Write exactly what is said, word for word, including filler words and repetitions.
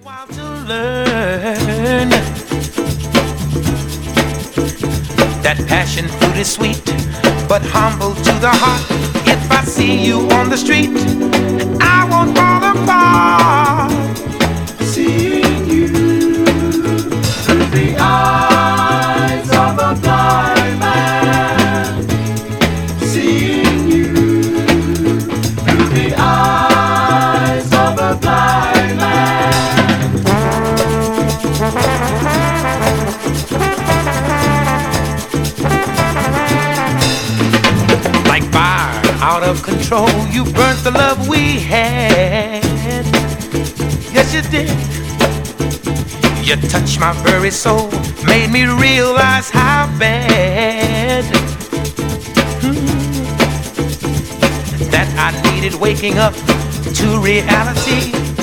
While to learn that passion fruit is sweet, but humble to the heart. If I see you on the street, I won't fall apart. Seeing you through the eyes of a blind man. Seeing you through the eyes of a blind man. Like fire out of control, you burnt the love we had. Yes, you did. You touched my very soul, made me realize how bad hmm, that I needed waking up to reality.